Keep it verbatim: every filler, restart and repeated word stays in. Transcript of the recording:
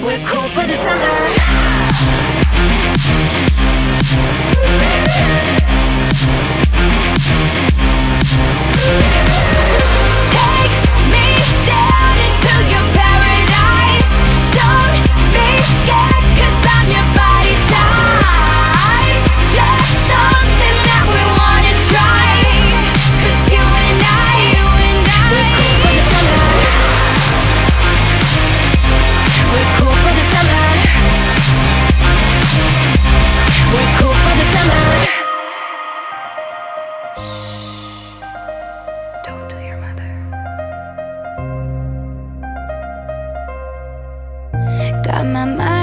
We're cool for the summer. Take me down into your paradise. Don't be scared, 'cause I'm your body type. Just something that we wanna try. 'Cause you and I, you and I, we're cool for the summer. We're cool for the summer. We're cool for the summer. Don't tell your mother. Got my mind